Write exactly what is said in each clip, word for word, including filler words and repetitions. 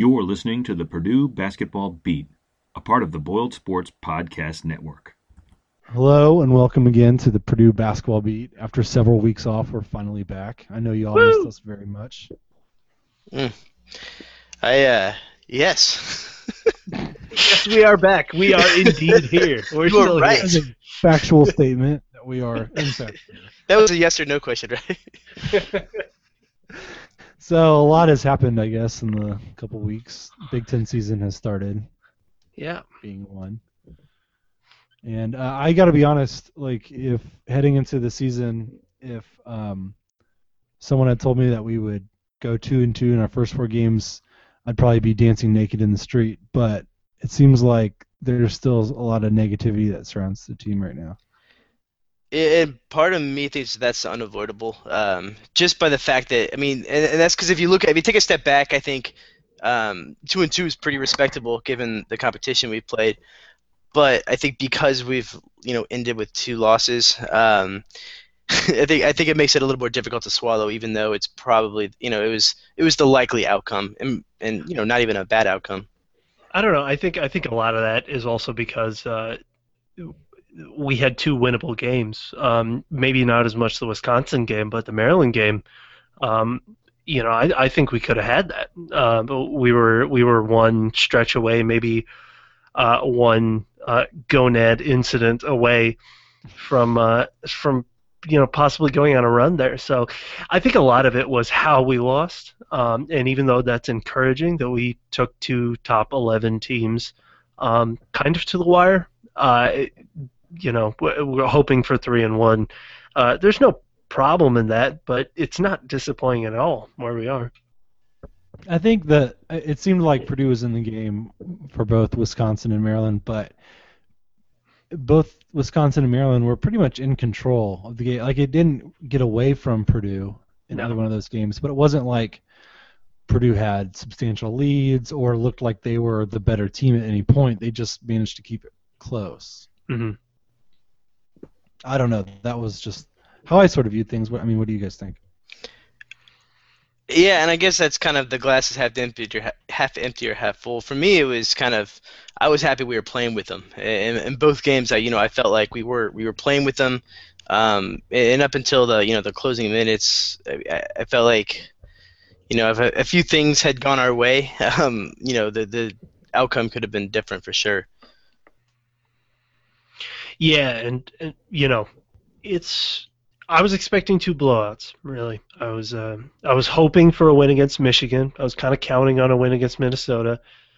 You're listening to the Purdue Basketball Beat, a part of the Boiled Sports Podcast Network. Hello and welcome again to the Purdue Basketball Beat. After several weeks off, we're finally back. I know you all Woo! missed us very much. Mm. I, uh, yes. Yes, we are back. We are indeed here. We're You are still right. here. That's a factual statement that we are in fact here. That was a yes or no question, right? So a lot has happened, I guess, in the couple weeks. Big Ten season has started, Yeah. being one. And uh, I got to be honest, like if heading into the season, if um, someone had told me that we would go two and two in our first four games, I'd probably be dancing naked in the street. But it seems like there's still a lot of negativity that surrounds the team right now. And part of me thinks that's unavoidable, um, just by the fact that I mean, and, and that's because if you look at, if you take a step back, I think um, two and two is pretty respectable given the competition we've played. But I think because we've you know ended with two losses, um, I think I think it makes it a little more difficult to swallow, even though it's probably you know it was it was the likely outcome, and and you know not even a bad outcome. I don't know. I think I think a lot of that is also because uh, we had two winnable games. Um, maybe not as much the Wisconsin game, but the Maryland game. Um, you know, I, I think we could have had that. Uh, but we were we were one stretch away, maybe uh, one uh, gonad incident away from uh, from you know possibly going on a run there. So I think a lot of it was how we lost. Um, and even though that's encouraging that we took two top eleven teams um, kind of to the wire, uh, it, you know, we're hoping for three and one. Uh, there's no problem in that, but it's not disappointing at all where we are. I think that it seemed like Purdue was in the game for both Wisconsin and Maryland, but both Wisconsin and Maryland were pretty much in control of the game. Like it didn't get away from Purdue in No. either one of those games, but it wasn't like Purdue had substantial leads or looked like they were the better team at any point. They just managed to keep it close. Mm-hmm. I don't know. That was just how I sort of viewed things. What I mean, what do you guys think? Yeah, and I guess that's kind of the glass is half empty or half empty or half full. For me, it was kind of I was happy we were playing with them. In, in both games, I you know I felt like we were we were playing with them, um, and up until the you know the closing minutes, I, I felt like you know if a, a few things had gone our way, um, you know the the outcome could have been different for sure. Yeah, and, and you know, it's. I was expecting two blowouts. Really, I was. Uh, I was hoping for a win against Michigan. I was kind of counting on a win against Minnesota,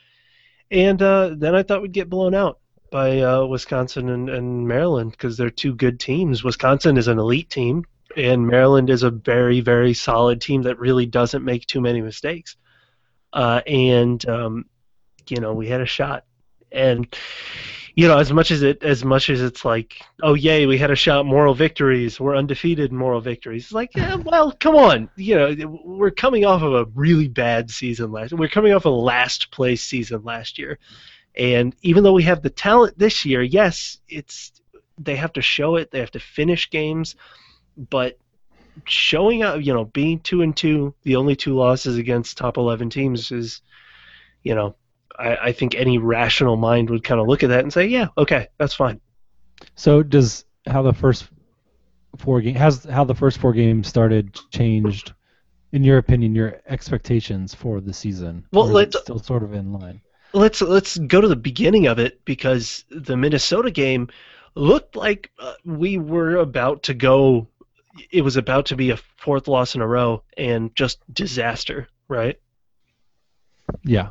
and uh, then I thought we'd get blown out by uh, Wisconsin and, and Maryland because they're two good teams. Wisconsin is an elite team, and Maryland is a very, very solid team that really doesn't make too many mistakes. Uh, and um, you know, we had a shot, and. You know, as much as it, as much as it's like, oh yay, we had a shot, moral victories, we're undefeated in moral victories. It's like, yeah, well, come on, you know, we're coming off of a really bad season last. We're coming off a last place season last year, and even though we have the talent this year, yes, it's they have to show it, they have to finish games, but showing up, you know, being two and two, the only two losses against top eleven teams is, you know. I, I think any rational mind would kind of look at that and say, yeah, okay, that's fine. So does how the first four game has how the first four games started changed, in your opinion, your expectations for the season? Well, or is let's it still sort of in line. let's let's go to the beginning of it because the Minnesota game looked like uh, we were about to go. It was about to be a fourth loss in a row and just disaster, right? Yeah.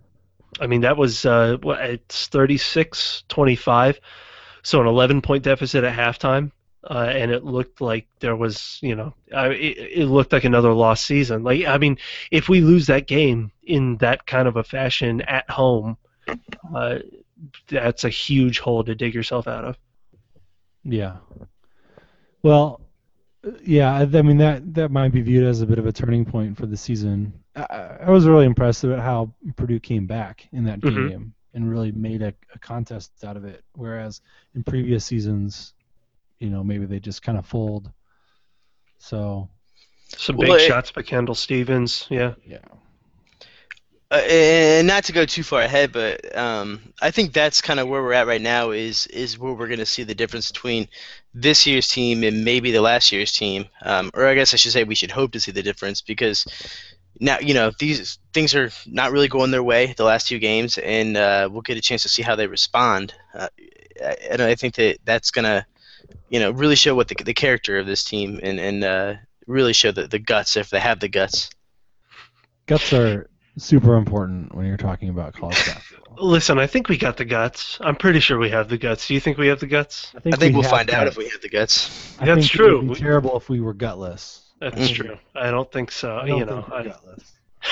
I mean, that was uh, what, it's thirty-six twenty-five, so an eleven-point deficit at halftime, uh, and it looked like there was, you know, uh, it, it looked like another lost season. Like, I mean, if we lose that game in that kind of a fashion at home, uh, that's a huge hole to dig yourself out of. Yeah. Well, yeah, I, I mean, that, that might be viewed as a bit of a turning point for the season. I, I was really impressed with how Purdue came back in that Mhm. game and really made a, a contest out of it, whereas in previous seasons, you know, maybe they just kind of fold. So, Some Well, big it- shots by Kendall Stevens, yeah. yeah. Uh, and not to go too far ahead, but um, I think that's kind of where we're at right now. Is is where we're going to see the difference between this year's team and maybe the last year's team, um, or I guess I should say we should hope to see the difference because now you know these things are not really going their way the last two games, and uh, we'll get a chance to see how they respond. Uh, and I think that that's going to you know really show what the the character of this team and and uh, really show the the guts if they have the guts. Guts are super important when you're talking about college basketball. Listen, I think we got the guts. I'm pretty sure we have the guts. Do you think we have the guts? I think, I think we we'll have find out guts. if we have the guts. I That's think true. It would be terrible if we were gutless. That's Mhm. true. I don't think so. I don't you think know, we're I, gutless.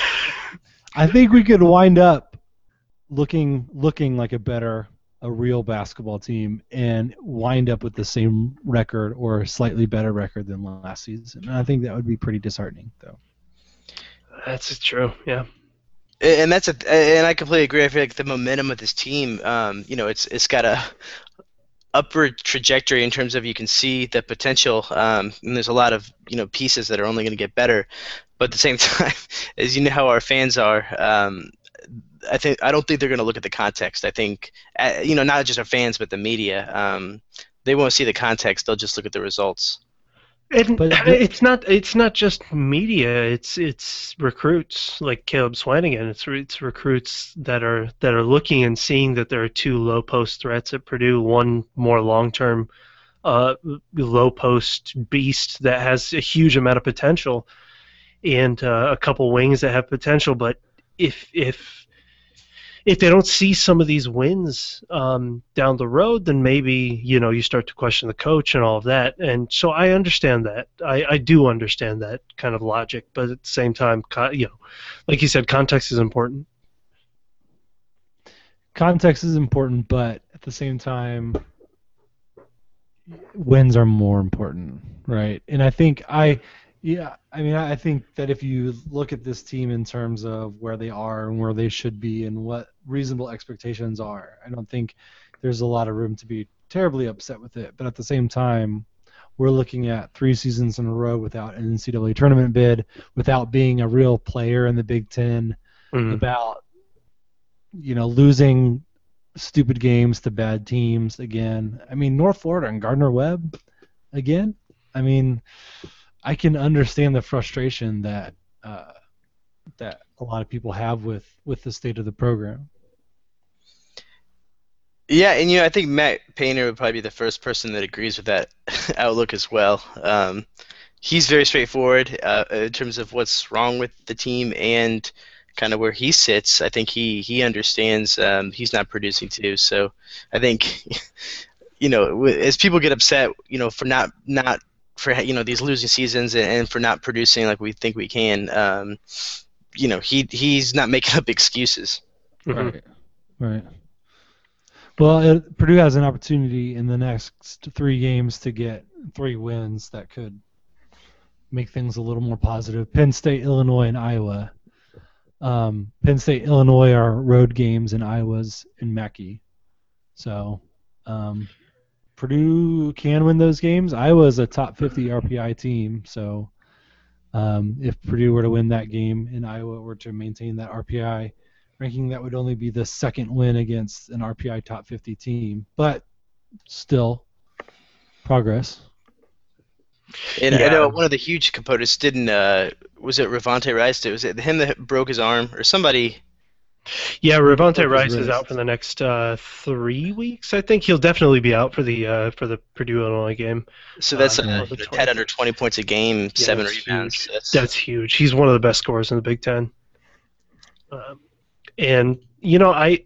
I think we could wind up looking looking like a better, a real basketball team, and wind up with the same record or a slightly better record than last season. And I think that would be pretty disheartening, though. that's true. Yeah. And that's a, and I completely agree. I feel like the momentum of this team, um, you know, it's it's got a upward trajectory in terms of you can see the potential. Um, and there's a lot of you know pieces that are only going to get better. But at the same time, as you know how our fans are, um, I think I don't think they're going to look at the context. I think uh, you know not just our fans but the media. Um, they won't see the context. They'll just look at the results. And But the- it's not it's not just media. It's it's recruits like Caleb Swanigan. It's it's recruits that are that are looking and seeing that there are two low post threats at Purdue. One more long term, uh, low post beast that has a huge amount of potential, and uh, a couple wings that have potential. But if if if they don't see some of these wins um, down the road, then maybe you know you start to question the coach and all of that. And so I understand that. I, I do understand that kind of logic, but at the same time, co- you know, like you said, context is important. Context is important, but at the same time, wins are more important, right? And I think I, yeah, I mean, I think that if you look at this team in terms of where they are and where they should be and what reasonable expectations are, I don't think there's a lot of room to be terribly upset with it. But at the same time, we're looking at three seasons in a row without an N C double A tournament bid, without being a real player in the Big Ten, Mhm. about you know losing stupid games to bad teams again. I mean, North Florida and Gardner Webb again. I mean, I can understand the frustration that uh, that a lot of people have with, with the state of the program. Yeah, and you know, I think Matt Painter would probably be the first person that agrees with that outlook as well. Um, he's very straightforward uh, in terms of what's wrong with the team and kind of where he sits. I think he he understands um, he's not producing too. So I think you know, w- as people get upset, you know, for not not for you know these losing seasons and, and for not producing like we think we can, um, you know, he he's not making up excuses. Mhm. Right. Right. Well, it, Purdue has an opportunity in the next three games to get three wins that could make things a little more positive. Penn State, Illinois, and Iowa. Um, Penn State, Illinois are road games, and Iowa's in Mackey. So um, Purdue can win those games. Iowa's a top fifty R P I team, so um, if Purdue were to win that game and Iowa were to maintain that R P I ranking, that would only be the second win against an R P I top fifty team, but still progress. And I Yeah. know one of the huge components didn't uh, was it Ravonte Rice? Was it him that broke his arm or somebody? Yeah, Ravonte his Rice is wrist. out for the next uh, three weeks. I think he'll definitely be out for the uh, for the Purdue Illinois game. So that's Uh, uh, yeah. you know, Ted under twenty points a game, seven that's rebounds. huge. That's, That's huge. He's one of the best scorers in the Big Ten. Um, and you know, I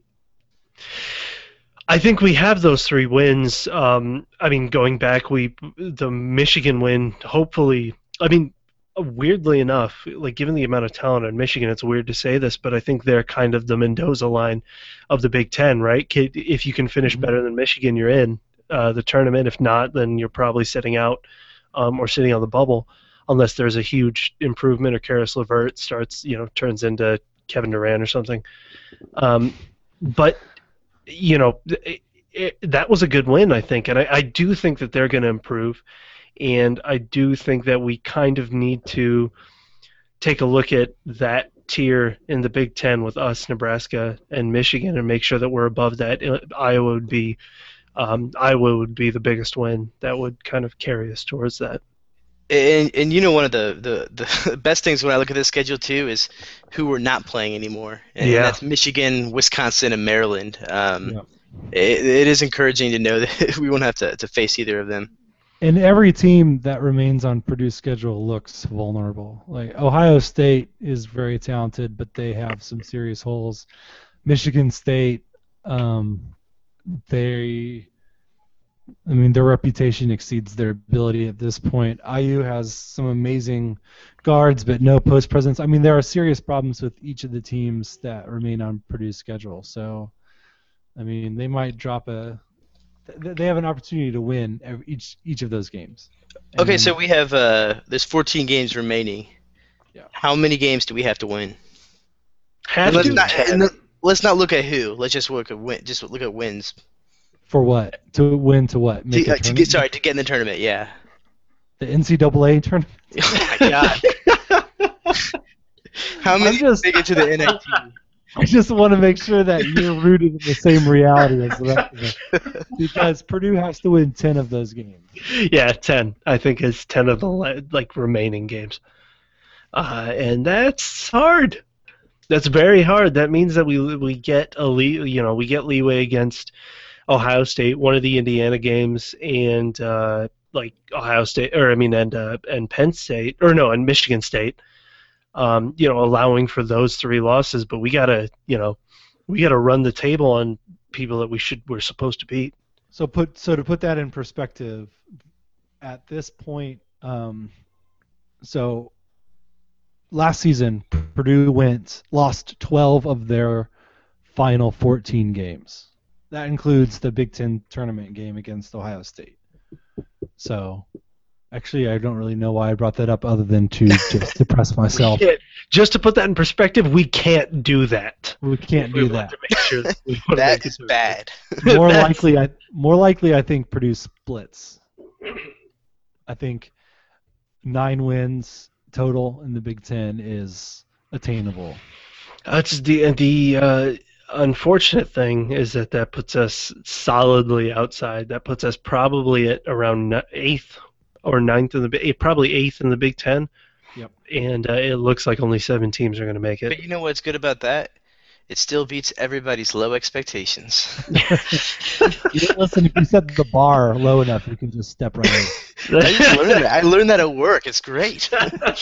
I think we have those three wins. Um, I mean, going back, we the Michigan win. Hopefully, I mean, weirdly enough, like given the amount of talent in Michigan, it's weird to say this, but I think they're kind of the Mendoza line of the Big Ten, right? Kid- If you can finish Mhm. better than Michigan, you're in uh, the tournament. If not, then you're probably sitting out um, or sitting on the bubble, unless there's a huge improvement or Karis LeVert starts, you know, turns into Kevin Durant or something. Um, but you know, it, it, that was a good win, I think, and I, I do think that they're going to improve, and I do think that we kind of need to take a look at that tier in the Big Ten with us, Nebraska, and Michigan, and make sure that we're above that. Iowa would be, um, Iowa would be the biggest win. That would kind of carry us towards that. And and you know one of the, the, the best things when I look at this schedule too is who we're not playing anymore, and Yeah. that's Michigan, Wisconsin, and Maryland. Um, Yeah. it, it is encouraging to know that we won't have to, to face either of them. And every team that remains on Purdue's schedule looks vulnerable. Like Ohio State is very talented, but they have some serious holes. Michigan State, um, they, I mean, their reputation exceeds their ability at this point. I U has some amazing guards, but no post presence. I mean, there are serious problems with each of the teams that remain on Purdue's schedule. So, I mean, they might drop a. They have an opportunity to win every, each each of those games. Okay, And- so we have uh, there's fourteen games remaining. Yeah. How many games do we have to win? Have And let's to. not and let- let's not look at who. Let's just look at win. Just look at wins. For what? To win to what? Make To, a uh, to get tournament? sorry to get in the tournament. Yeah. The N C double A tournament? Oh my god. How many just- make it to the N I T? I just want to make sure that you're rooted in the same reality as the rest of us. Because Purdue has to win ten of those games. Yeah, ten. I think it's ten of the le- like remaining games, uh, and that's hard. That's very hard. That means that we we get a le- you know we get leeway against Ohio State, one of the Indiana games, and uh, like Ohio State, or I mean, and uh, and Penn State, or no, and Michigan State. Um, you know, allowing for those three losses, but we gotta, you know, we gotta run the table on people that we should we're supposed to beat. So put so to put that in perspective, at this point, um, so last season Purdue went lost twelve of their final fourteen games. That includes the Big Ten tournament game against Ohio State. So, actually, I don't really know why I brought that up, other than to just depress myself. We can't- just to put that in perspective, we can't do that. We can't If we do want that. to make sure that we want to That make is it to- bad. More That's- likely, I more likely I think Purdue splits. I think nine wins total in the Big Ten is attainable. That's the the uh, unfortunate thing is that that puts us solidly outside. That puts us probably at around ni- eighth or ninth in the Bi- probably eighth in the Big Ten. Yep. And uh, it looks like only seven teams are going to make But it. you know what's good about that? It still beats everybody's low expectations. You know, listen, if you set the bar low enough, you can just step right in. I just learned that. I learned that at work. It's great.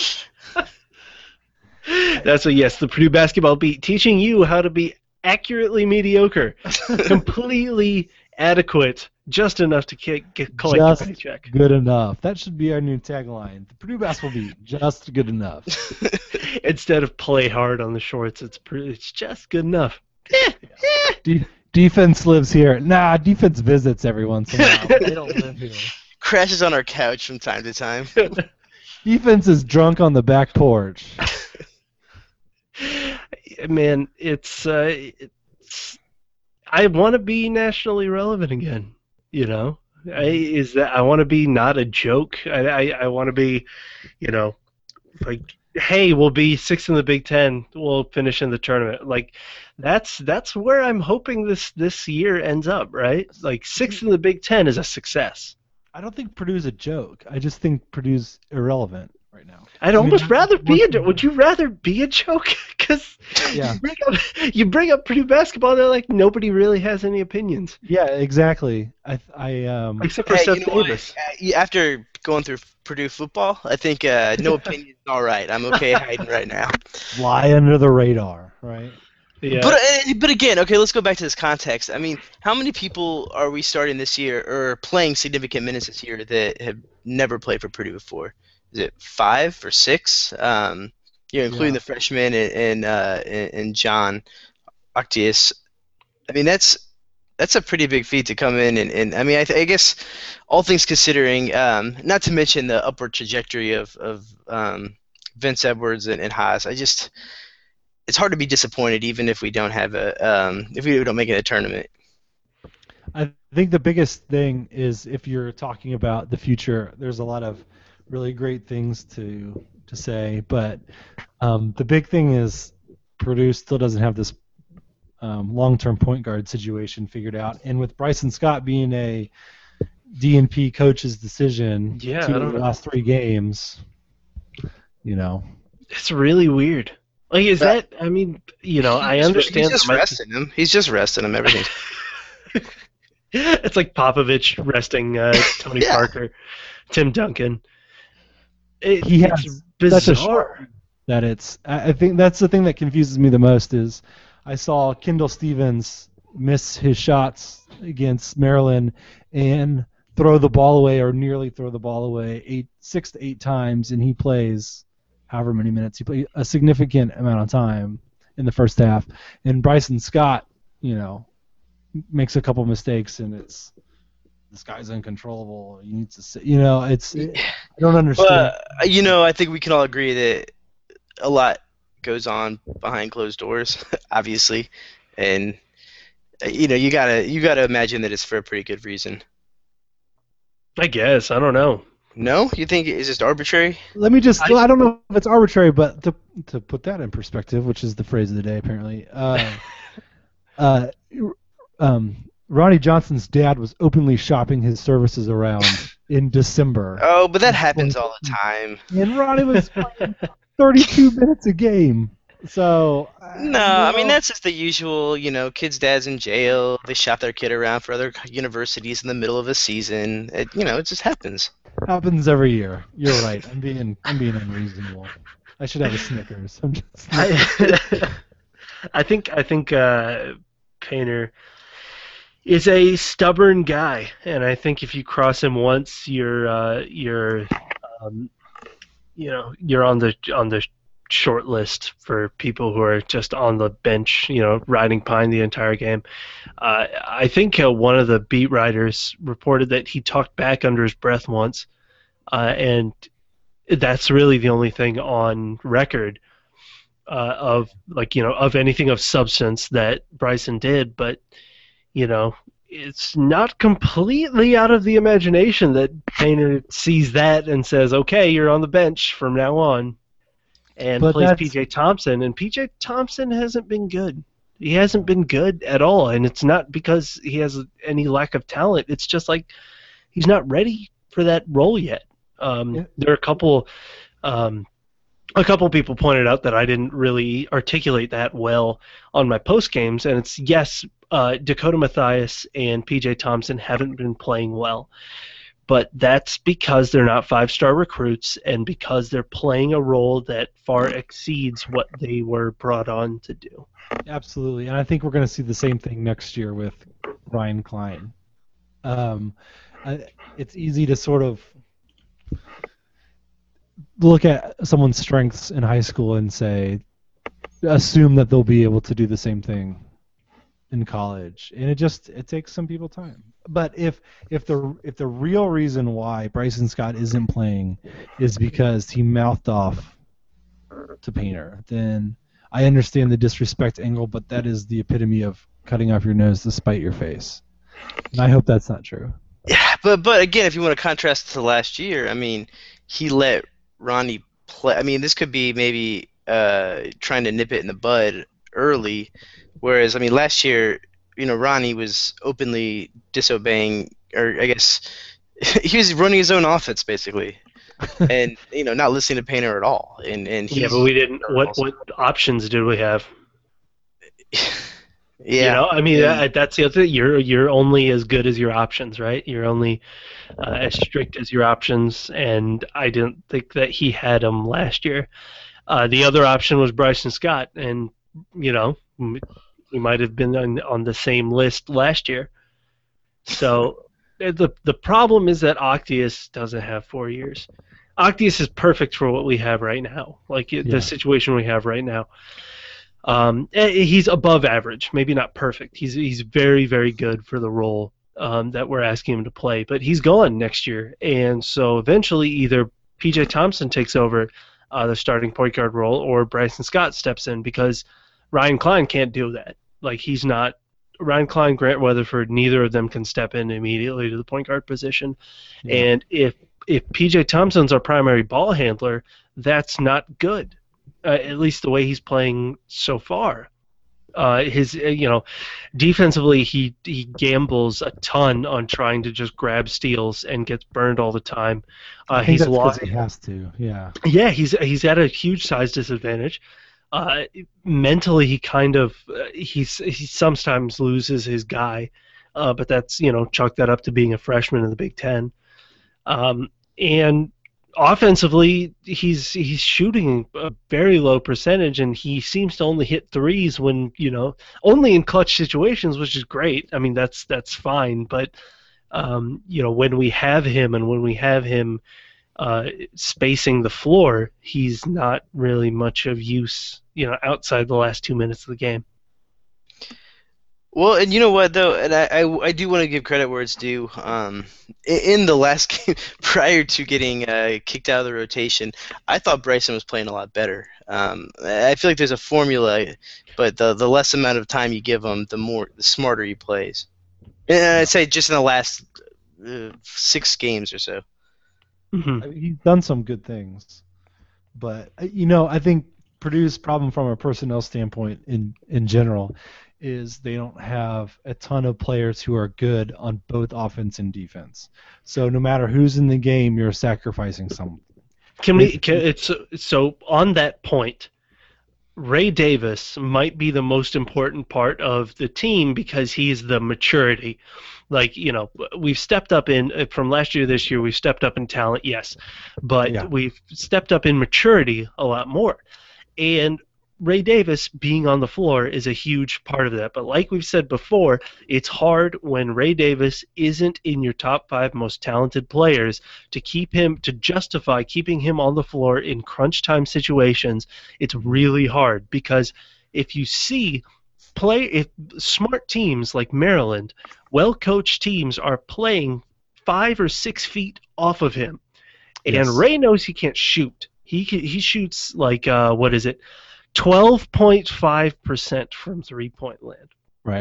That's what yes, the Purdue basketball beat, teaching you how to be accurately mediocre, completely adequate, just enough to get, get collect Just your paycheck. good enough. That should be our new tagline. The Purdue basketball beat, just good enough. Instead of play hard on the shorts, it's pre- it's just good enough. De- defense lives here. Nah, defense visits every once in a while. They don't live here. Crashes on our couch from time to time. Defense is drunk on the back porch. Man, it's uh, it's. I want to be nationally relevant again. You know, I, is that I want to be not a joke. I I, I want to be, you know, like, hey, we'll be sixth in the Big Ten. We'll finish in the tournament. Like, that's that's where I'm hoping this this year ends up. Right, like sixth in the Big Ten is a success. I don't think Purdue's a joke. I just think Purdue's irrelevant right now. I'd I mean, almost rather be a. what's- Would you rather be a joke? Because Yeah. you bring up you bring up Purdue basketball, they're like nobody really has any opinions Yeah, exactly. I I um except for Hey, Seth you know what? Davis. Uh, y- After going through Purdue football, I think uh, no opinion is all right. I'm okay hiding right now. fly under the radar, right? Yeah. But uh, but again, okay, let's go back to this context. I mean, how many people are we starting this year or playing significant minutes this year that have never played for Purdue before? Is it five or six? Um, you know, including Yeah. the freshman and and, uh, and and John Octius. I mean, that's that's a pretty big feat to come in and, and I mean, I, th- I guess all things considering, um, not to mention the upward trajectory of of um, Vince Edwards and, and Haas. I just it's hard to be disappointed even if we don't have a um, if we don't make it a tournament. I think the biggest thing is if you're talking about the future, there's a lot of really great things to to say, but um, the big thing is Purdue still doesn't have this um, long-term point guard situation figured out, and with Bryson Scott being a D and P coach's decision Yeah, to I the don't know. last three games, you know. It's really weird. Like, is But- that? I mean, you know, I He's- understand. He's just there might be- resting him. He's just resting him. Everything's It's like Popovich resting uh, Tony Yeah. Parker, Tim Duncan. It, He it's has such a bizarre. that it's I I think that's the thing that confuses me the most is I saw Kendall Stevens miss his shots against Maryland and throw the ball away or nearly throw the ball away eight six to eight times, and he plays however many minutes he played a significant amount of time in the first half, and Bryson Scott, you know, makes a couple mistakes and it's this guy's uncontrollable. He needs to sit, you know, it's it, I don't understand. But you know, I think we can all agree that a lot goes on behind closed doors, obviously, and uh, you know, you gotta you gotta imagine that it's for a pretty good reason. I guess. I don't know. No, you think it's just arbitrary? Let me just, I- I, don't know if it's arbitrary, but to to put that in perspective, which is the phrase of the day apparently, uh, uh, um, Ronnie Johnson's dad was openly shopping his services around in December. Oh, but that happens all the time. And Ronnie was playing thirty-two minutes a game. So uh, No, I mean you know, that's just the usual. You know, kids' dads in jail. They shop their kid around for other universities in the middle of a season. It, you know, it just happens. happens every year. You're right. I'm being I'm being unreasonable. I should have a Snickers. I'm just I, I think I think uh, Painter is a stubborn guy, and I think if you cross him once, you're uh, you're um, you know you're on the on the short list for people who are just on the bench, you know, riding pine the entire game. Uh, I think uh, one of the beat writers reported that he talked back under his breath once, uh, and that's really the only thing on record uh, of like you know of anything of substance that Bryson did. But you know, it's not completely out of the imagination that Painter sees that and says, "Okay, you're on the bench from now on." And But plays that's- P J Thompson, and P J Thompson hasn't been good. He hasn't been good at all, and it's not because he has any lack of talent. It's just like he's not ready for that role yet. Um, Yeah. There are a couple, um, a couple people pointed out that I didn't really articulate that well on my post games, and it's yes, uh, Dakota Mathias and P J Thompson haven't been playing well. But that's because they're not five-star recruits and because they're playing a role that far exceeds what they were brought on to do. Absolutely, and I think we're going to see the same thing next year with Ryan Klein. Um, I, it's easy to sort of look at someone's strengths in high school and say, assume that they'll be able to do the same thing in college, and it just it takes some people time. But if if the if the real reason why Bryson Scott isn't playing is because he mouthed off to Painter, then I understand the disrespect angle, but that is the epitome of cutting off your nose to spite your face. And I hope that's not true. Yeah, but but again, if you want to contrast to last year, I mean, he let Ronnie play. I mean, this could be maybe uh, trying to nip it in the bud early, whereas I mean, last year, you know, Ronnie was openly disobeying, or I guess he was running his own offense basically, and you know, not listening to Painter at all. And and Yeah, he's- but we didn't. What what options did we have? yeah, You know, I mean, Yeah. that, that's the other thing. You're you're only as good as your options, right? You're only uh, as strict as your options, and I didn't think that he had them last year. Uh, the other option was Bryson Scott, and you know, m- we might have been on, on the same list last year. So uh, the the problem is that Octius doesn't have four years. Octius is perfect for what we have right now, like Yeah. the situation we have right now. Um, eh, he's above average, maybe not perfect. He's he's very very good for the role um, that we're asking him to play. But he's gone next year, and so eventually either P J Thompson takes over uh, the starting point guard role, or Bryson Scott steps in because Ryan Klein can't do that. Like he's not Ryan Klein, Grant Weatherford. Neither of them can step in immediately to the point guard position. Yeah. And if if P J Thompson's our primary ball handler, that's not good. uh, at least the way he's playing so far. Uh, his, uh, you know, defensively, he he gambles a ton on trying to just grab steals and gets burned all the time. Uh, I think he's that's because lost. he has to. Yeah. Yeah, he's he's at a huge size disadvantage. Uh, mentally, he kind of uh, he's he sometimes loses his guy, uh, but that's you know chalk that up to being a freshman in the Big Ten. Um, and offensively, he's he's shooting a very low percentage, and he seems to only hit threes when you know only in clutch situations, which is great. I mean, that's that's fine, but um, you know when we have him and when we have him uh, spacing the floor, he's not really much of use, you know, outside the last two minutes of the game. Well, and you know what though, and I, I, I do want to give credit where it's due. Um, in, in the last game, prior to getting uh, kicked out of the rotation, I thought Bryson was playing a lot better. Um, I feel like there's a formula, but the the less amount of time you give him, the more the smarter he plays. And I'd say just in the last uh, six games or so. Mm-hmm. I mean, he's done some good things, but uh, you know, I think Purdue's problem from a personnel standpoint in in general is they don't have a ton of players who are good on both offense and defense. So no matter who's in the game, you're sacrificing someone. Can we? Can, it's so on that point. Ray Davis might be the most important part of the team because he's the maturity. Like, you know, we've stepped up in, from last year to this year, we've stepped up in talent, yes. But Yeah. we've stepped up in maturity a lot more. And Ray Davis being on the floor is a huge part of that. But like we've said before, it's hard when Ray Davis isn't in your top five most talented players to keep him, to justify keeping him on the floor in crunch time situations. It's really hard because if you see play, if smart teams like Maryland, well-coached teams are playing five or six feet off of him. And Yes. Ray knows he can't shoot. He can, he shoots like, uh, what is it? twelve point five percent from three-point land. Right.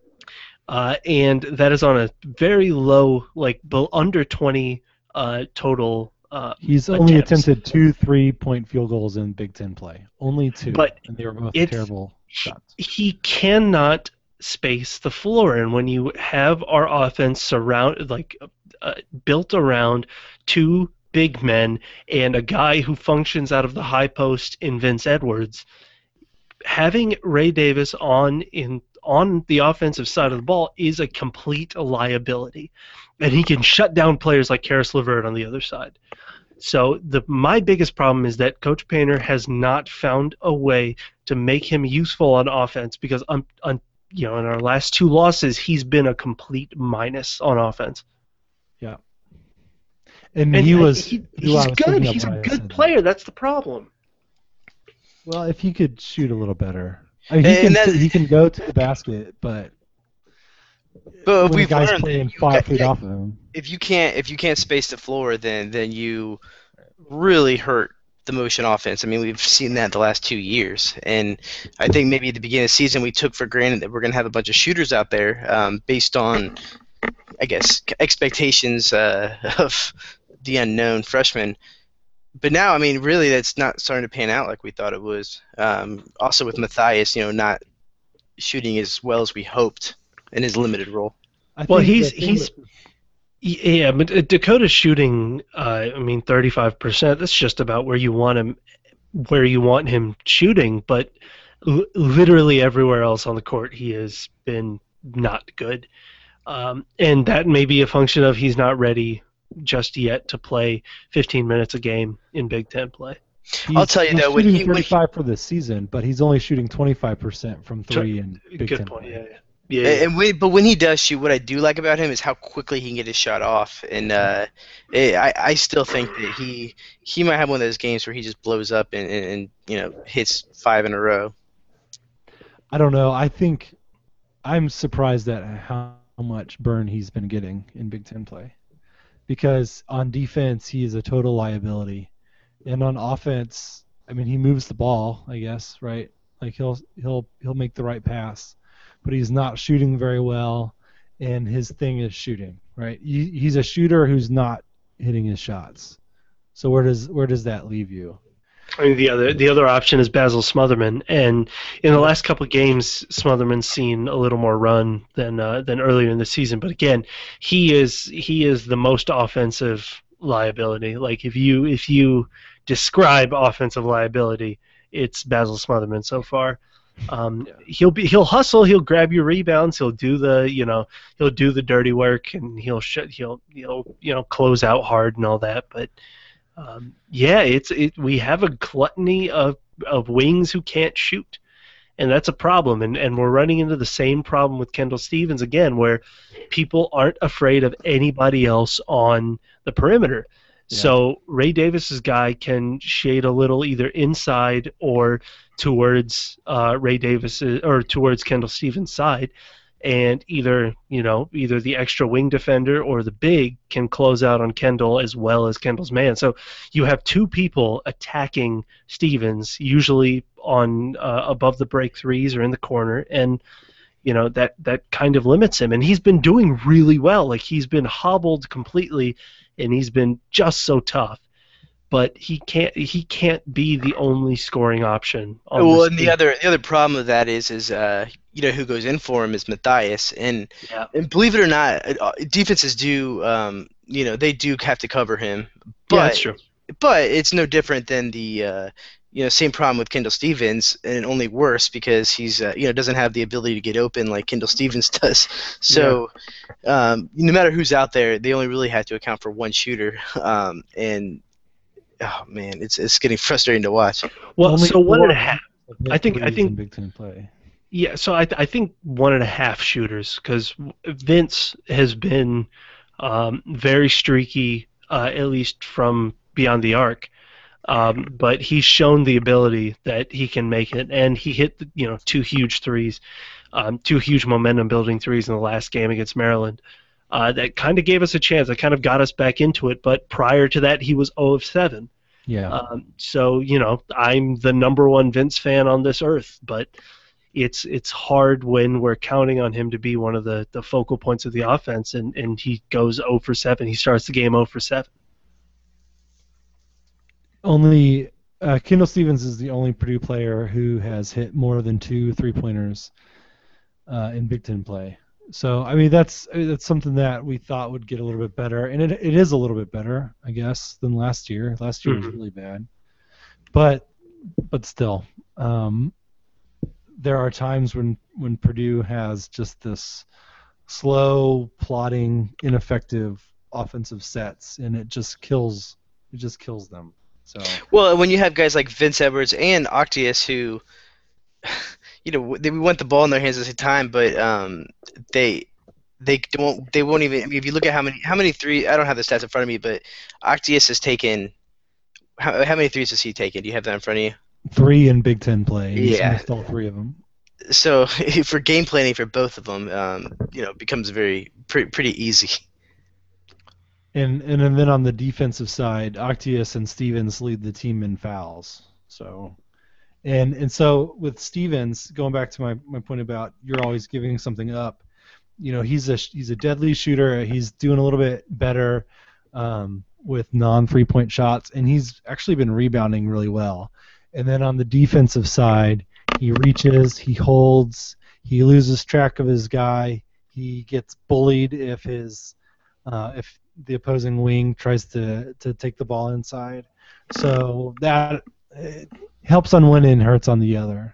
Uh, and that is on a very low, like be- under twenty uh, total. Uh, He's only attempts. attempted two three-point field goals in Big Ten play. Only two. But and they were both it's- terrible shots. He cannot space the floor, and when you have our offense surround, like uh, built around two big men and a guy who functions out of the high post in Vince Edwards, having Ray Davis on in on the offensive side of the ball is a complete liability, and he can shut down players like Karis LeVert on the other side. So the my biggest problem is that Coach Painter has not found a way to make him useful on offense because on, on you know in our last two losses he's been a complete minus on offense. Yeah. And, And he uh, was. he, who I he's was good. thinking of He's a when I good said that. player. That's the problem. Well, if he could shoot a little better, I mean, he And can that- he can go to the basket, but But when the we've guy's learned that playing you five got- feet yeah, off of him. if you can't if you can't space the floor, then then you really hurt the motion offense. I mean, we've seen that the last two years, and I think maybe at the beginning of the season we took for granted that we're going to have a bunch of shooters out there um, based on, I guess, expectations uh, of the unknown freshman. But now, I mean, really, that's not starting to pan out like we thought it was. Um, also with Matthias, you know, not shooting as well as we hoped in his limited role. I Well, think he's the thing he's that- yeah, but uh, Dakota's shooting. Uh, I mean, thirty-five percent. That's just about where you want him, where you want him shooting. But l- literally everywhere else on the court, he has been not good. Um, and that may be a function of he's not ready just yet to play fifteen minutes a game in Big Ten play. he's, I'll tell you he's though, when shooting he- when he- thirty-five for the season, but he's only shooting twenty-five percent from Sure. three in Big Good Ten point. play. Yeah, yeah. Yeah, And, and when, but when he does shoot, what I do like about him is how quickly he can get his shot off. And uh, it, I, I still think that he he might have one of those games where he just blows up and, and, and you know hits five in a row. I don't know. I think I'm surprised at how much burn he's been getting in Big Ten play, because on defense he is a total liability, and on offense, I mean, he moves the ball, I guess, right? Like he'll he'll he'll make the right pass, but he's not shooting very well, and his thing is shooting, right? He, he's a shooter who's not hitting his shots. So where does where does that leave you? I mean, the other the other option is Basil Smotherman, and in the last couple of games, Smotherman's seen a little more run than uh, than earlier in the season. But again, he is he is the most offensive liability. Like if you if you describe offensive liability, it's Basil Smotherman so far. Um, yeah. He'll be he'll hustle, he'll grab your rebounds, he'll do the you know he'll do the dirty work, and he'll sh- he'll he'll you know close out hard and all that, but. Um, yeah, it's it. We have a gluttony of, of wings who can't shoot, and that's a problem. And, and we're running into the same problem with Kendall Stevens again, where people aren't afraid of anybody else on the perimeter. Yeah. So Ray Davis's guy can shade a little either inside or towards uh, Ray Davis or towards Kendall Stevens' side. And either you know either the extra wing defender or the big can close out on Kendall as well as Kendall's man. So you have two people attacking Stevens, usually on uh, above the break threes or in the corner, and you know that that kind of limits him. And he's been doing really well. Like he's been hobbled completely, and he's been just so tough. But he can't he can't be the only scoring option. On well, this and team. the other the other problem with that is is uh you know who goes in for him is Matthias, and yeah. and believe it or not, defenses do um you know they do have to cover him. But, yeah, that's true. But it's no different than the uh, you know same problem with Kendall Stevens, and only worse because he's uh, you know doesn't have the ability to get open like Kendall Stevens does. So yeah. um, no matter who's out there, they only really have to account for one shooter, um, and oh man, it's it's getting frustrating to watch. Well, Only so one and a half. I think I think Big Ten play. Yeah, so I I think one and a half shooters because Vince has been um, very streaky, uh, at least from beyond the arc. Um, but he's shown the ability that he can make it, and he hit you know two huge threes, um, two huge momentum building threes in the last game against Maryland. Uh, that kind of gave us a chance. That kind of got us back into it. But prior to that, he was zero of seven. Yeah. Um, so you know, I'm the number one Vince fan on this earth, but it's it's hard when we're counting on him to be one of the, the focal points of the offense, and, and he goes zero for seven. He starts the game zero for seven. Only uh, Kendall Stevens is the only Purdue player who has hit more than two three-pointers uh, in Big Ten play. So I mean that's that's something that we thought would get a little bit better, and it it is a little bit better, I guess, than last year. Last year mm-hmm. was really bad, but but still, um, there are times when, when Purdue has just this slow, plodding, ineffective offensive sets, and it just kills it just kills them. So well, when you have guys like Vince Edwards and Octius who. You know, they, we want the ball in their hands at the same time, but um, they they won't they won't even. I mean, if you look at how many how many three, I don't have the stats in front of me, but Octius has taken how, how many threes has he taken? Do you have that in front of you? Three in Big Ten play. He's yeah, missed all three of them. So for game planning for both of them, um, you know, becomes very pre- pretty easy. And and and then on the defensive side, Octius and Stevens lead the team in fouls. So. And and so with Stevens, going back to my, my point about you're always giving something up, you know, he's a he's a deadly shooter. He's doing a little bit better um, with non three point shots, and he's actually been rebounding really well. And then on the defensive side, he reaches, he holds, he loses track of his guy, he gets bullied if his uh, if the opposing wing tries to to take the ball inside. So that. It, helps on one end, hurts on the other.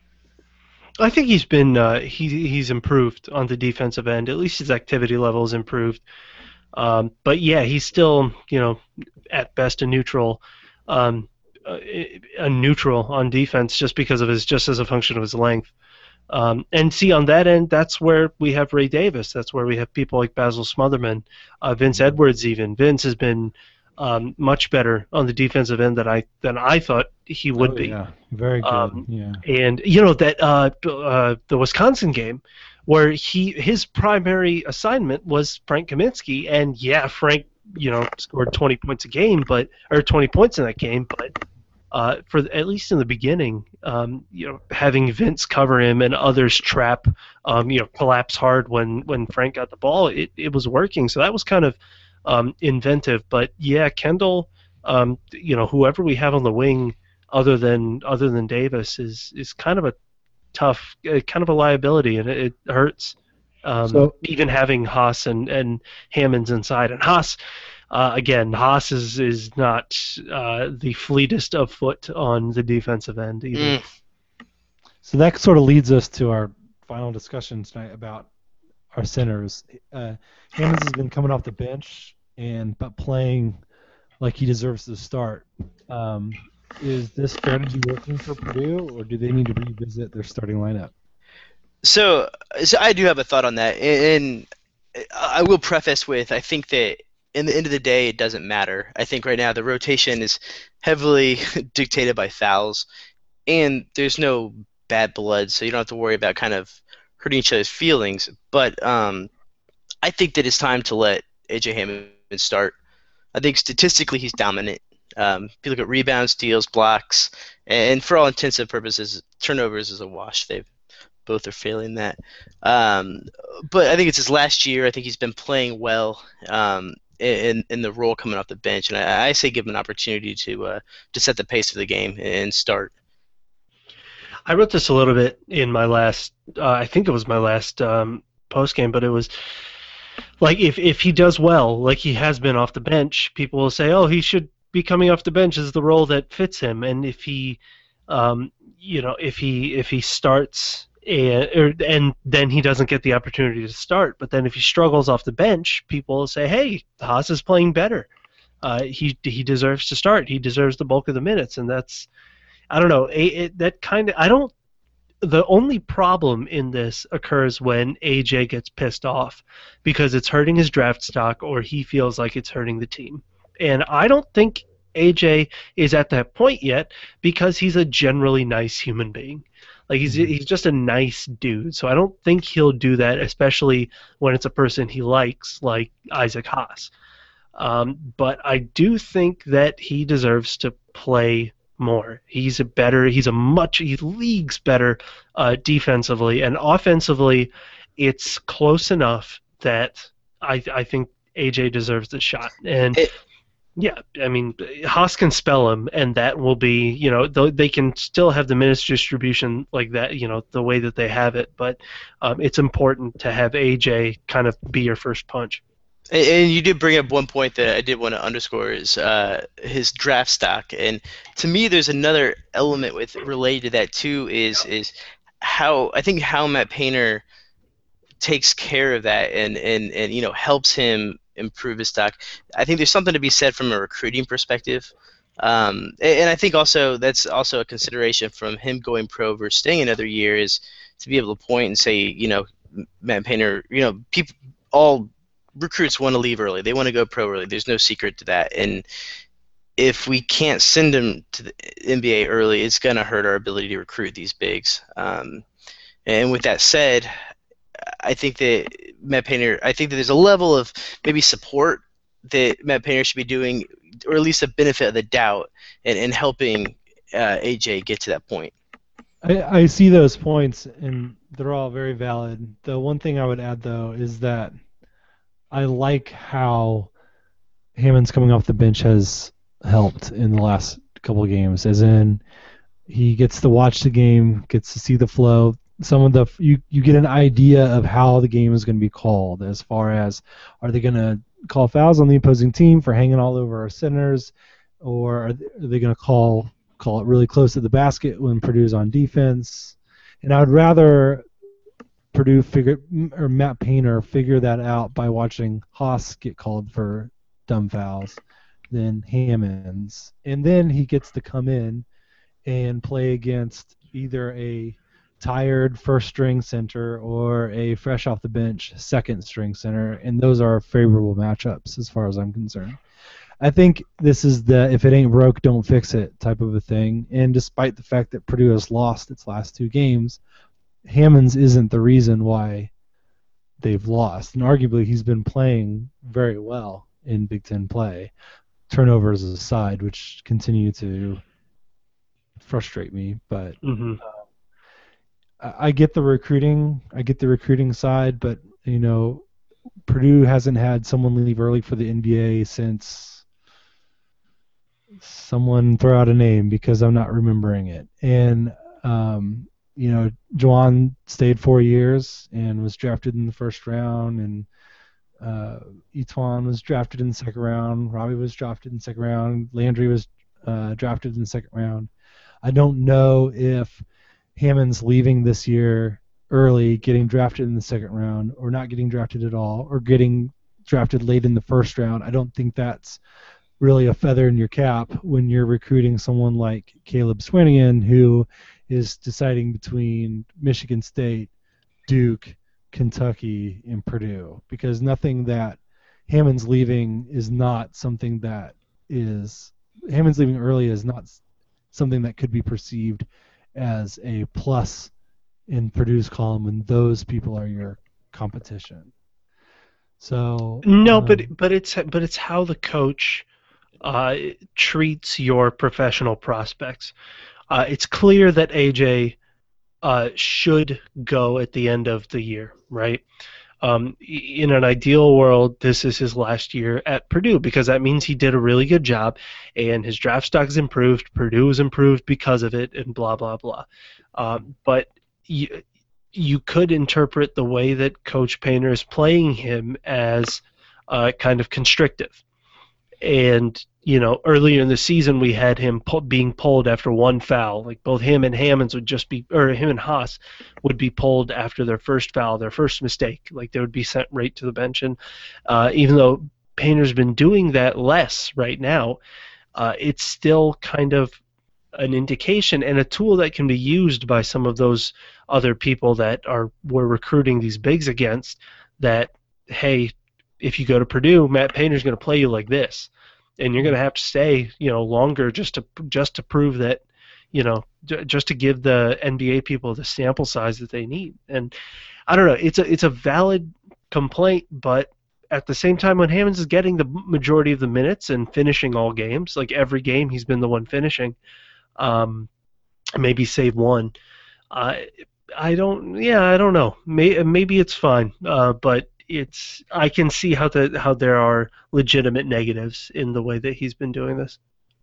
I think he's been uh, he he's improved on the defensive end. At least his activity level has improved. Um, but yeah, he's still you know at best a neutral, um, a, a neutral on defense just because of his just as a function of his length. Um, and see on that end, that's where we have Ray Davis. That's where we have people like Basil Smotherman, uh, Vince Edwards. Even Vince has been. Um, much better on the defensive end than I than I thought he would oh, be. Yeah, very good. Um, yeah, and you know that uh, uh, the Wisconsin game, where he his primary assignment was Frank Kaminsky, and yeah, Frank you know scored twenty points a game, but or twenty points in that game, but uh, for at least in the beginning, um, you know, having Vince cover him and others trap, um, you know, collapse hard when when Frank got the ball, it it was working. So that was kind of Um, inventive, but yeah, Kendall, um, you know, whoever we have on the wing, other than other than Davis is is kind of a tough, uh, kind of a liability, and it, it hurts. Um, So- even having Haas and, and Hammonds inside, and Haas, uh, again, Haas is is not uh, the fleetest of foot on the defensive end either. Mm. So that sort of leads us to our final discussion tonight about our centers. Uh, Hammonds has been coming off the bench and but playing like he deserves to start. Um, is this strategy working for Purdue, or do they need to revisit their starting lineup? So, so I do have a thought on that, and I will preface with I think that in the end of the day, it doesn't matter. I think right now the rotation is heavily dictated by fouls, and there's no bad blood, so you don't have to worry about kind of hurting each other's feelings. But um, I think that it's time to let A J Hammond start. I think statistically he's dominant. Um, if you look at rebounds, steals, blocks, and for all intents and purposes, turnovers is a wash. They've both are failing that. Um, but I think it's his last year. I think he's been playing well um, in in the role coming off the bench, and I, I say give him an opportunity to uh, to set the pace of the game and start. I wrote this a little bit in my last, uh, I think it was my last um, post game, but it was like if if he does well, like he has been off the bench, people will say, oh, he should be coming off the bench is the role that fits him, and if he, um, you know, if he if he starts. And, or, and then he doesn't get the opportunity to start. But then if he struggles off the bench, people will say, hey, Haas is playing better. Uh, he he deserves to start. He deserves the bulk of the minutes. And that's, I don't know, it, it, that kind of, I don't, the only problem in this occurs when A J gets pissed off because it's hurting his draft stock or he feels like it's hurting the team. And I don't think A J is at that point yet because he's a generally nice human being. Like he's he's just a nice dude, so I don't think he'll do that, especially when it's a person he likes, like Isaac Haas. Um, but I do think that he deserves to play more. He's a better, he's a much, he leagues better uh, defensively, and offensively, it's close enough that I I think A J deserves the shot. And It, yeah, I mean, Haas can spell him, and that will be, you know, they can still have the minutes distribution like that, you know, the way that they have it. But um, it's important to have A J kind of be your first punch. And, and you did bring up one point that I did want to underscore is uh, his draft stock, and to me, there's another element with related to that too. Is is how I think how Matt Painter takes care of that and and and you know helps him improve his stock. I think there's something to be said from a recruiting perspective. Um, and, and I think also that's also a consideration from him going pro versus staying another year is to be able to point and say, you know, Matt Painter, you know, people, all recruits want to leave early. They want to go pro early. There's no secret to that. And if we can't send them to the N B A early, it's going to hurt our ability to recruit these bigs. Um, and with that said, I think that Matt Painter, I think that there's a level of maybe support that Matt Painter should be doing, or at least a benefit of the doubt, in, in helping uh, A J get to that point. I, I see those points, and they're all very valid. The one thing I would add, though, is that I like how Hammond's coming off the bench has helped in the last couple of games, as in he gets to watch the game, gets to see the flow. Some of the you, you get an idea of how the game is going to be called, as far as are they going to call fouls on the opposing team for hanging all over our centers, or are they going to call call it really close to the basket when Purdue's on defense? And I would rather Purdue figure or Matt Painter figure that out by watching Haas get called for dumb fouls than Hammonds, and then he gets to come in and play against either a tired first string center or a fresh off the bench second string center, and those are favorable matchups as far as I'm concerned. I think this is the if it ain't broke, don't fix it type of a thing, and despite the fact that Purdue has lost its last two games, Hammonds isn't the reason why they've lost, and arguably he's been playing very well in Big Ten play, turnovers aside, which continue to frustrate me, but Mm-hmm. I get the recruiting. I get the recruiting side, but you know, Purdue hasn't had someone leave early for the N B A since someone throw out a name because I'm not remembering it. And um, you know, Juwan stayed four years and was drafted in the first round, and uh, Etuan was drafted in the second round. Robbie was drafted in the second round. Landry was uh, drafted in the second round. I don't know if Hammond's leaving this year early, getting drafted in the second round, or not getting drafted at all, or getting drafted late in the first round. I don't think that's really a feather in your cap when you're recruiting someone like Caleb Swanigan, who is deciding between Michigan State, Duke, Kentucky, and Purdue, because nothing that Hammond's leaving is not something that is Hammond's leaving early is not something that could be perceived as a plus in Purdue's column when those people are your competition. So no, um, but but it's but it's how the coach uh, treats your professional prospects. Uh, it's clear that A J uh, should go at the end of the year, right? Um, in an ideal world, this is his last year at Purdue because that means he did a really good job and his draft stock's improved. Purdue was improved because of it, and blah blah blah. Um, but you, you could interpret the way that Coach Painter is playing him as uh, kind of constrictive. And, you know, earlier in the season we had him pu- being pulled after one foul. Like both him and Hammonds would just be, or him and Haas would be pulled after their first foul, their first mistake. Like they would be sent right to the bench. And uh, even though Painter's been doing that less right now, uh, it's still kind of an indication and a tool that can be used by some of those other people that are we're recruiting these bigs against, that, hey, if you go to Purdue, Matt Painter's going to play you like this, and you're going to have to stay, you know, longer just to just to prove that, you know, j- just to give the N B A people the sample size that they need. And I don't know, it's a it's a valid complaint, but at the same time, when Hammonds is getting the majority of the minutes and finishing all games, like every game he's been the one finishing, um, maybe save one. Uh, I don't, yeah, I don't know. May, maybe it's fine, uh, but it's I can see how the how there are legitimate negatives in the way that he's been doing this.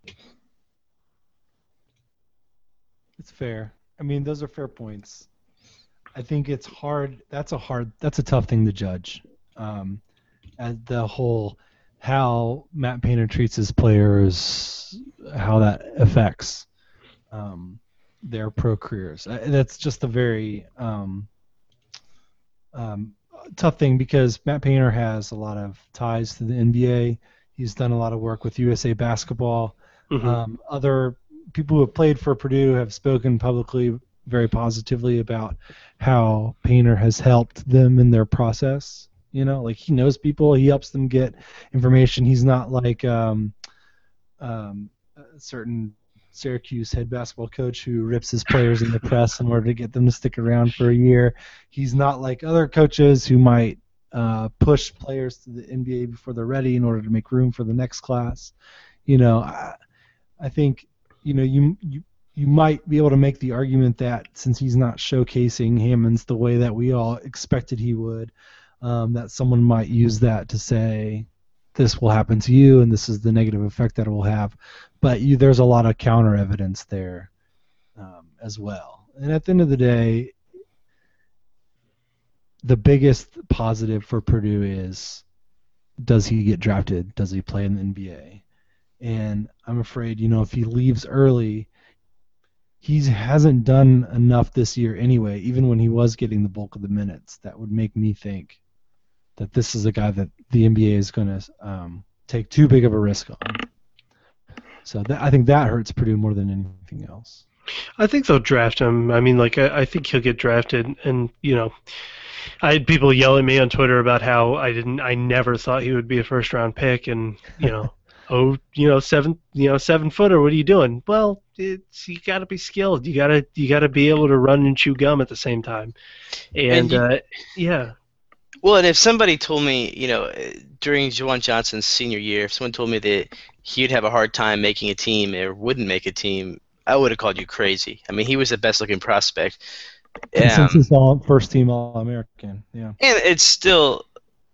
It's fair. I mean, those are fair points. I think it's hard. That's a hard. That's a tough thing to judge. Um, at the whole how Matt Painter treats his players, how that affects um, their pro careers. Uh, That's just a very um, um, tough thing because Matt Painter has a lot of ties to the N B A. He's done a lot of work with U S A Basketball. Mhm. Um, other people who have played for Purdue have spoken publicly very positively about how Painter has helped them in their process. You know, like he knows people, he helps them get information. He's not like um, um, a certain Syracuse head basketball coach who rips his players in the press in order to get them to stick around for a year. He's not like other coaches who might uh, push players to the N B A before they're ready in order to make room for the next class. You know, I, I think, you know, you, you you might be able to make the argument that since he's not showcasing Hammonds the way that we all expected he would, um, that someone might use that to say this will happen to you and this is the negative effect that it will have. But you, there's a lot of counter evidence there um, as well. And at the end of the day, the biggest positive for Purdue is, does he get drafted? Does he play in the N B A? And I'm afraid, you know, if he leaves early, he hasn't done enough this year anyway, even when he was getting the bulk of the minutes. That would make me think that this is a guy that the N B A is going to um, take too big of a risk on. So that, I think that hurts Purdue more than anything else. I think they'll draft him. I mean, like, I, I think he'll get drafted. And, you know, I had people yell at me on Twitter about how I didn't, I never thought he would be a first round pick. And, you know, oh, you know, seven, you know, seven footer, what are you doing? Well, it's, you got to be skilled. You got to, you got to be able to run and chew gum at the same time. And, And you- uh, yeah. Well, and if somebody told me, you know, during Juwan Johnson's senior year, if someone told me that he'd have a hard time making a team or wouldn't make a team, I would have called you crazy. I mean, he was the best-looking prospect. Um, Consensus all first team All American. Yeah. and it's still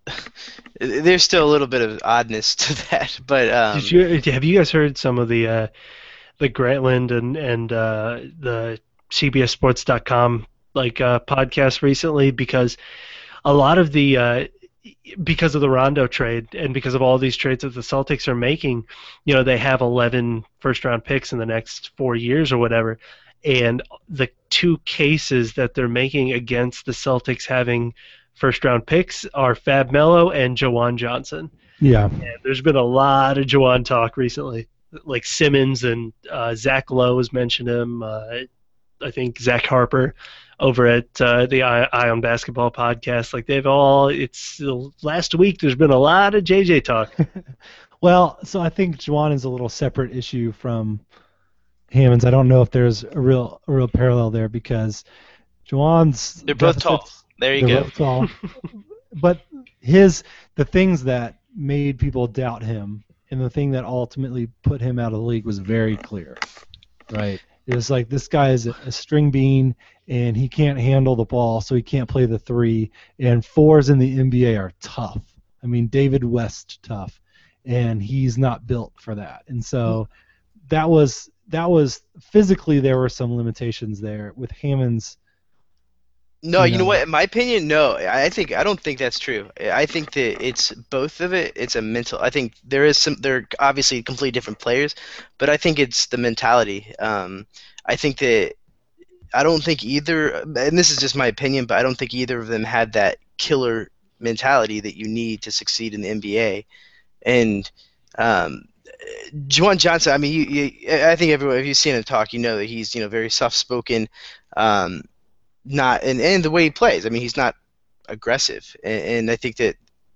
there's still a little bit of oddness to that. But um, Did you have you guys heard some of the uh, the Grantland and and uh, the C B S Sports dot com like uh, podcasts recently? Because a lot of the uh, because of the Rondo trade and because of all these trades that the Celtics are making, you know, they have eleven first round picks in the next four years or whatever. And the two cases that they're making against the Celtics having first round picks are Fab Melo and Jawan Johnson. Yeah. And there's been a lot of Jawan talk recently. Like Simmons and uh, Zach Lowe has mentioned him. Uh, I think Zach Harper over at uh, the Ion Basketball podcast. Like they've all, it's last week there's been a lot of J J talk. Well, so I think Jawan is a little separate issue from Hammonds. I don't know if there's a real a real parallel there because Jawan's they're both tall. There you they're go. Both tall. But his the things that made people doubt him and the thing that ultimately put him out of the league was very clear. Right? It was like this guy is a, a string bean and he can't handle the ball, so he can't play the three. And fours in the N B A are tough. I mean, David West tough, and he's not built for that. And so that was that was physically there were some limitations there with Hammonds. No, you you know know. what? In my opinion, no. I think I don't think that's true. I think that it's both of it. It's a mental. I think there is some. They're obviously completely different players, but I think it's the mentality. Um, I think that I don't think either, and this is just my opinion, but I don't think either of them had that killer mentality that you need to succeed in the N B A. And um, Jawan Johnson, I mean, you, you, I think everyone, if you've seen him talk, you know that he's you know very soft-spoken. Um, Not and, and the way he plays. I mean, he's not aggressive, and, and I think that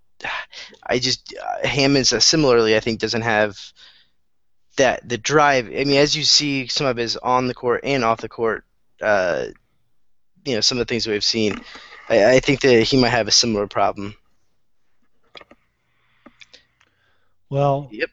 I just uh, Hammonds uh, similarly. I think doesn't have that the drive. I mean, as you see some of his on the court and off the court, uh, you know, some of the things we've seen. I, I think that he might have a similar problem. Well, Yep.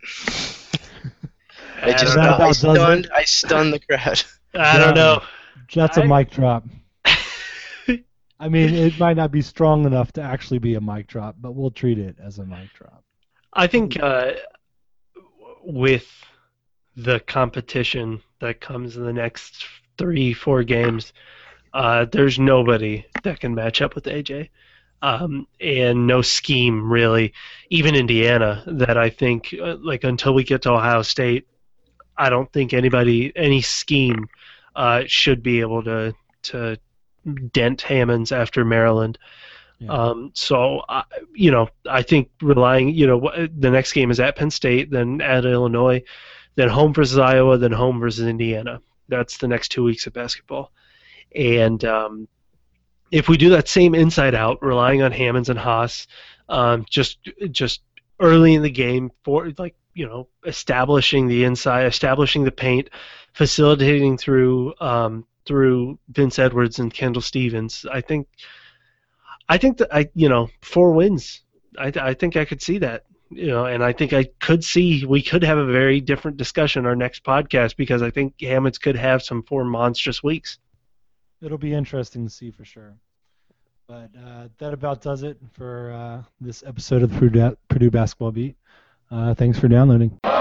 I I just don't know. I Does it? stunned. I stunned the crowd. I don't know. that's a I- mic drop. I mean, it might not be strong enough to actually be a mic drop, but we'll treat it as a mic drop. I think uh, with the competition that comes in the next three, four games, uh, there's nobody that can match up with A J. Um, and no scheme, really, even Indiana, that I think, uh, like, until we get to Ohio State, I don't think anybody, any scheme uh, should be able to to dent Hammonds after Maryland. Yeah. Um, so, I, you know, I think relying, you know, wh- the next game is at Penn State, then at Illinois, then home versus Iowa, then home versus Indiana. That's the next two weeks of basketball. And um, if we do that same inside out, relying on Hammonds and Haas, um, just just early in the game for like you know establishing the inside, establishing the paint, facilitating through um, through Vince Edwards and Kendall Stevens. I think I think that I you know four wins. I I think I could see that. You know, and I think I could see we could have a very different discussion our next podcast because I think Hammonds could have some four monstrous weeks. It'll be interesting to see for sure. But uh, that about does it for uh, this episode of the Purdue, Purdue Basketball Beat. Uh, thanks for downloading.